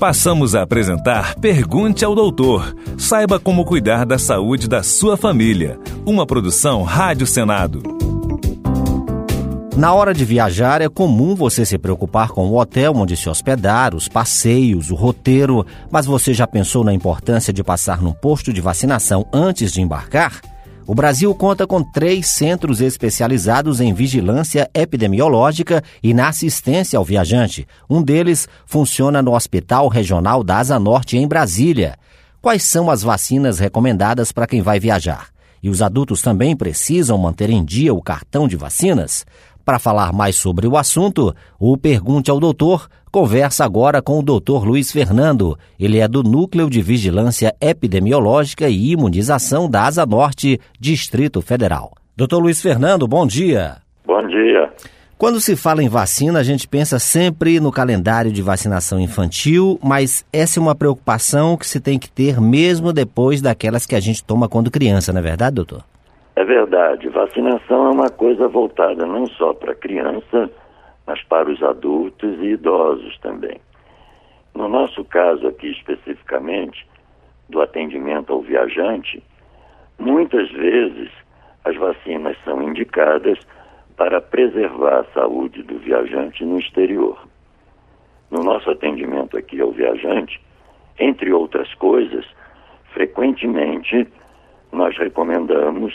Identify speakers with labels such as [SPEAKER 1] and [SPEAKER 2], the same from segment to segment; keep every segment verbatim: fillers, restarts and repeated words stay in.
[SPEAKER 1] Passamos a apresentar Pergunte ao Doutor. Saiba como cuidar da saúde da sua família. Uma produção Rádio Senado.
[SPEAKER 2] Na hora de viajar, é comum você se preocupar com o hotel onde se hospedar, os passeios, o roteiro, mas você já pensou na importância de passar num posto de vacinação antes de embarcar? O Brasil conta com três centros especializados em vigilância epidemiológica e na assistência ao viajante. Um deles funciona no Hospital Regional da Asa Norte, em Brasília. Quais são as vacinas recomendadas para quem vai viajar? E os adultos também precisam manter em dia o cartão de vacinas? Para falar mais sobre o assunto, o Pergunte ao Doutor conversa agora com o doutor Luiz Fernando. Ele é do Núcleo de Vigilância Epidemiológica e Imunização da Asa Norte, Distrito Federal. doutor Luiz Fernando, bom dia.
[SPEAKER 3] Bom dia.
[SPEAKER 2] Quando se fala em vacina, a gente pensa sempre no calendário de vacinação infantil, mas essa é uma preocupação que se tem que ter mesmo depois daquelas que a gente toma quando criança, não é verdade, doutor?
[SPEAKER 3] É verdade, vacinação é uma coisa voltada não só para criança, mas para os adultos e idosos também. No nosso caso aqui especificamente, do atendimento ao viajante, muitas vezes as vacinas são indicadas para preservar a saúde do viajante no exterior. No nosso atendimento aqui ao viajante, entre outras coisas, frequentemente nós recomendamos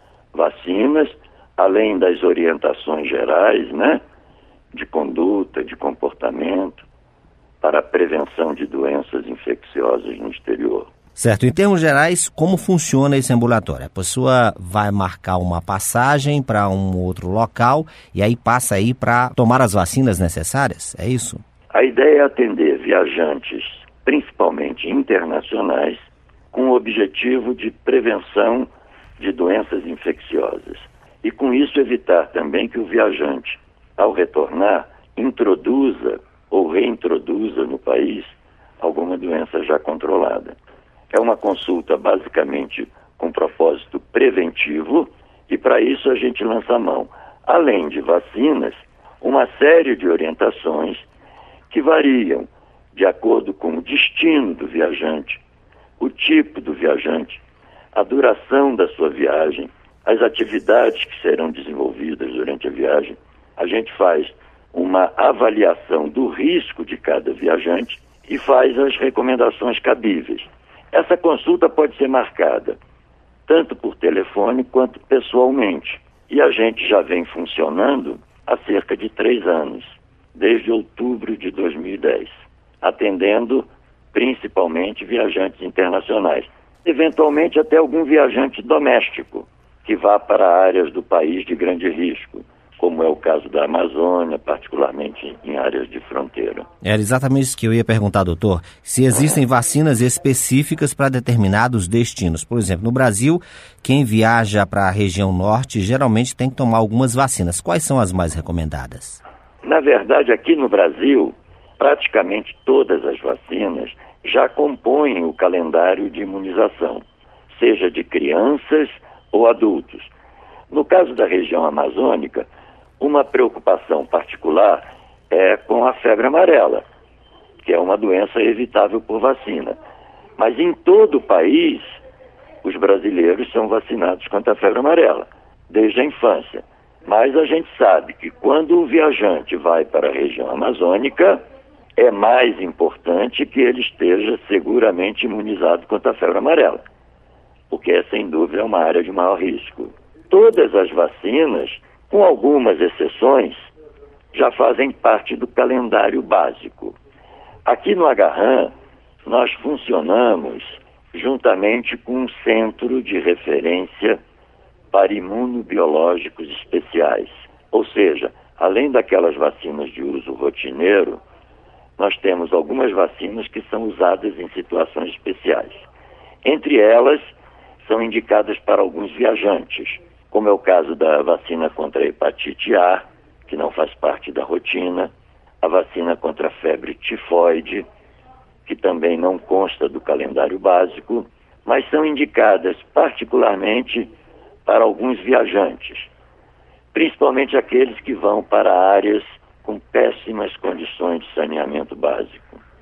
[SPEAKER 3] vacinas, além das orientações gerais, né, de conduta, de comportamento, para a prevenção de doenças infecciosas no exterior.
[SPEAKER 2] Certo. Em termos gerais, como funciona esse ambulatório? A pessoa vai marcar uma passagem para um outro local e aí passa aí para tomar as vacinas necessárias? É isso?
[SPEAKER 3] A ideia é atender viajantes, principalmente internacionais, com o objetivo de prevenção de doenças infecciosas. E com isso evitar também que o viajante, ao retornar, introduza ou reintroduza no país alguma doença já controlada. É uma consulta basicamente com propósito preventivo e para isso a gente lança a mão, além de vacinas, uma série de orientações que variam de acordo com o destino do viajante, o tipo do viajante, a duração da sua viagem, as atividades que serão desenvolvidas durante a viagem. A gente faz uma avaliação do risco de cada viajante e faz as recomendações cabíveis. Essa consulta pode ser marcada tanto por telefone quanto pessoalmente. E a gente já vem funcionando há cerca de três anos, desde outubro de dois mil e dez, atendendo principalmente viajantes internacionais. Eventualmente até algum viajante doméstico que vá para áreas do país de grande risco, como é o caso da Amazônia, particularmente em áreas de fronteira.
[SPEAKER 2] Era exatamente isso que eu ia perguntar, doutor. Se existem vacinas específicas para determinados destinos. Por exemplo, no Brasil, quem viaja para a região norte geralmente tem que tomar algumas vacinas. Quais são as mais recomendadas?
[SPEAKER 3] Na verdade, aqui no Brasil, praticamente todas as vacinas já compõem o calendário de imunização, seja de crianças ou adultos. No caso da região amazônica, uma preocupação particular é com a febre amarela, que é uma doença evitável por vacina. Mas em todo o país, os brasileiros são vacinados contra a febre amarela, desde a infância. Mas a gente sabe que quando o viajante vai para a região amazônica, é mais importante que ele esteja seguramente imunizado contra a febre amarela, porque sem dúvida é uma área de maior risco. Todas as vacinas, com algumas exceções, já fazem parte do calendário básico. Aqui no Agarran, nós funcionamos juntamente com um centro de referência para imunobiológicos especiais. Ou seja, além daquelas vacinas de uso rotineiro, nós temos algumas vacinas que são usadas em situações especiais. Entre elas, são indicadas para alguns viajantes, como é o caso da vacina contra a hepatite A, que não faz parte da rotina, a vacina contra a febre tifoide, que também não consta do calendário básico, mas são indicadas particularmente para alguns viajantes, principalmente aqueles que vão para áreas com péssimas condições de saneamento básico.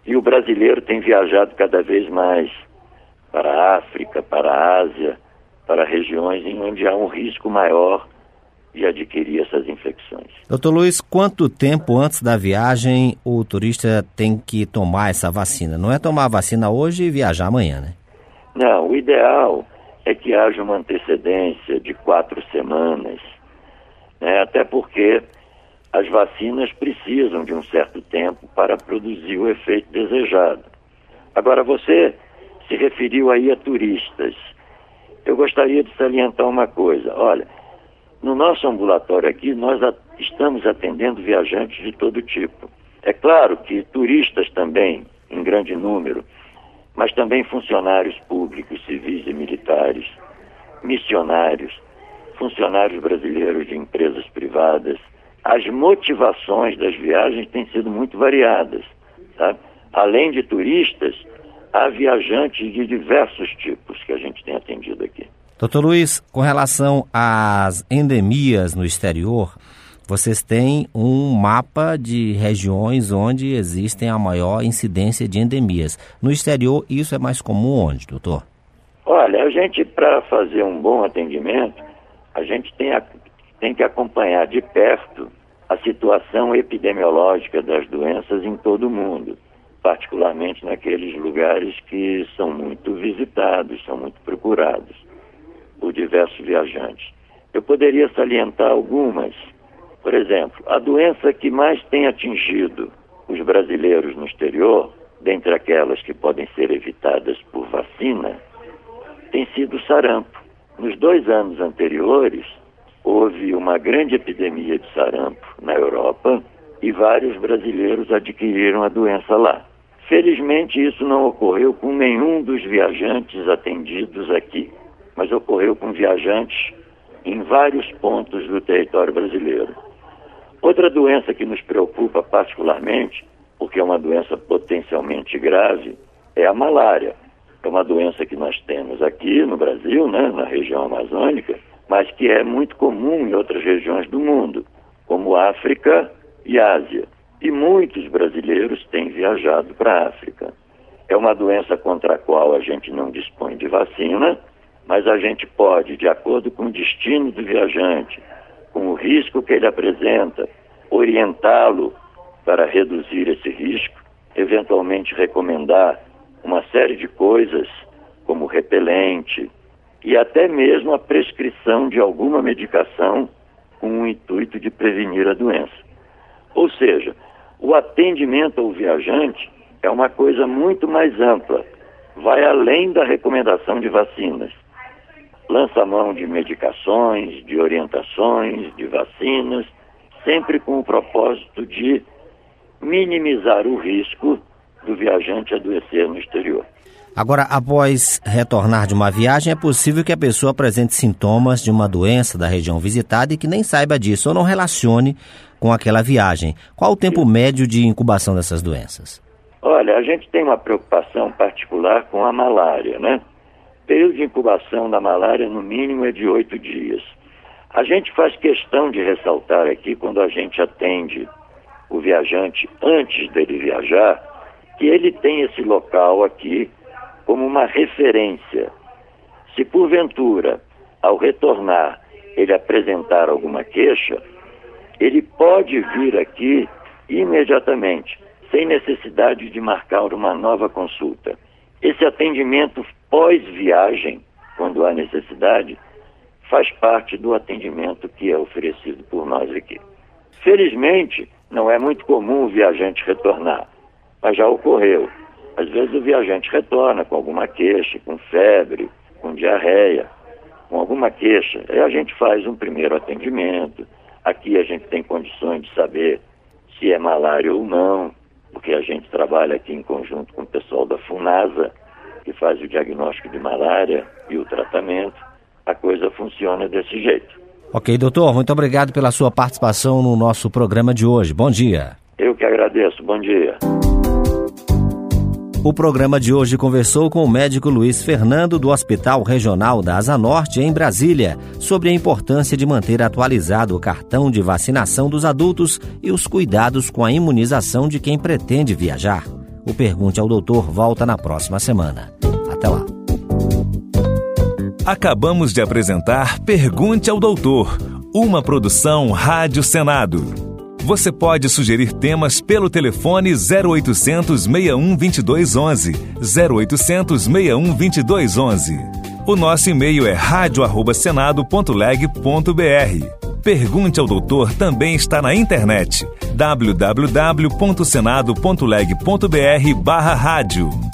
[SPEAKER 3] E o brasileiro tem viajado cada vez mais para a África, para a Ásia, para regiões em onde há um risco maior de adquirir essas infecções.
[SPEAKER 2] Doutor Luiz, quanto tempo antes da viagem o turista tem que tomar essa vacina? Não é tomar a vacina hoje e viajar amanhã, né?
[SPEAKER 3] Não, o ideal é que haja uma antecedência de quatro semanas, né? Até porque as vacinas precisam de um certo tempo para produzir o efeito desejado. Agora, você se referiu aí a turistas. Eu gostaria de salientar uma coisa. Olha, no nosso ambulatório aqui, nós a, estamos atendendo viajantes de todo tipo. É claro que turistas também, em grande número, mas também funcionários públicos, civis e militares, missionários, funcionários brasileiros de empresas privadas. As motivações das viagens têm sido muito variadas, sabe? Além de turistas, há viajantes de diversos tipos que a gente tem atendido aqui.
[SPEAKER 2] Doutor Luiz, com relação às endemias no exterior, vocês têm um mapa de regiões onde existem a maior incidência de endemias. No exterior, isso é mais comum onde, doutor?
[SPEAKER 3] Olha, a gente, para fazer um bom atendimento, a gente tem, a, tem que acompanhar de perto a situação epidemiológica das doenças em todo o mundo, particularmente naqueles lugares que são muito visitados, são muito procurados por diversos viajantes. Eu poderia salientar algumas. Por exemplo, a doença que mais tem atingido os brasileiros no exterior, dentre aquelas que podem ser evitadas por vacina, tem sido o sarampo. Nos dois anos anteriores, houve uma grande epidemia de sarampo na Europa e vários brasileiros adquiriram a doença lá. Felizmente, isso não ocorreu com nenhum dos viajantes atendidos aqui, mas ocorreu com viajantes em vários pontos do território brasileiro. Outra doença que nos preocupa particularmente, porque é uma doença potencialmente grave, é a malária. É uma doença que nós temos aqui no Brasil, né, na região amazônica, mas que é muito comum em outras regiões do mundo, como África e Ásia. E muitos brasileiros têm viajado para a África. É uma doença contra a qual a gente não dispõe de vacina, mas a gente pode, de acordo com o destino do viajante, com o risco que ele apresenta, orientá-lo para reduzir esse risco, eventualmente recomendar uma série de coisas, como repelente, e até mesmo a prescrição de alguma medicação com o intuito de prevenir a doença. Ou seja, o atendimento ao viajante é uma coisa muito mais ampla, vai além da recomendação de vacinas. Lança mão de medicações, de orientações, de vacinas, sempre com o propósito de minimizar o risco do viajante adoecer no exterior.
[SPEAKER 2] Agora, após retornar de uma viagem, é possível que a pessoa apresente sintomas de uma doença da região visitada e que nem saiba disso ou não relacione com aquela viagem. Qual o tempo médio de incubação dessas doenças?
[SPEAKER 3] Olha, a gente tem uma preocupação particular com a malária, né? O período de incubação da malária, no mínimo, é de oito dias. A gente faz questão de ressaltar aqui, quando a gente atende o viajante antes dele viajar, que ele tem esse local aqui como uma referência. Se porventura, ao retornar, ele apresentar alguma queixa, ele pode vir aqui imediatamente, sem necessidade de marcar uma nova consulta. Esse atendimento pós-viagem, quando há necessidade, faz parte do atendimento que é oferecido por nós aqui. Felizmente, não é muito comum o viajante retornar, mas já ocorreu. Às vezes o viajante retorna com alguma queixa, com febre, com diarreia, com alguma queixa. Aí a gente faz um primeiro atendimento. Aqui a gente tem condições de saber se é malária ou não, porque a gente trabalha aqui em conjunto com o pessoal da FUNASA, que faz o diagnóstico de malária e o tratamento. A coisa funciona desse jeito.
[SPEAKER 2] Ok, doutor, muito obrigado pela sua participação no nosso programa de hoje. Bom dia.
[SPEAKER 3] Eu que agradeço. Bom dia.
[SPEAKER 2] O programa de hoje conversou com o médico Luiz Fernando, do Hospital Regional da Asa Norte, em Brasília, sobre a importância de manter atualizado o cartão de vacinação dos adultos e os cuidados com a imunização de quem pretende viajar. O Pergunte ao Doutor volta na próxima semana. Até lá.
[SPEAKER 1] Acabamos de apresentar Pergunte ao Doutor, uma produção Rádio Senado. Você pode sugerir temas pelo telefone zero oitocentos, seis um dois dois um um, zero oitocentos, seis um dois dois um um. O nosso e-mail é rádio arroba senado ponto leg ponto br. Pergunte ao Doutor também está na internet, w w w ponto senado ponto leg ponto br barra rádio.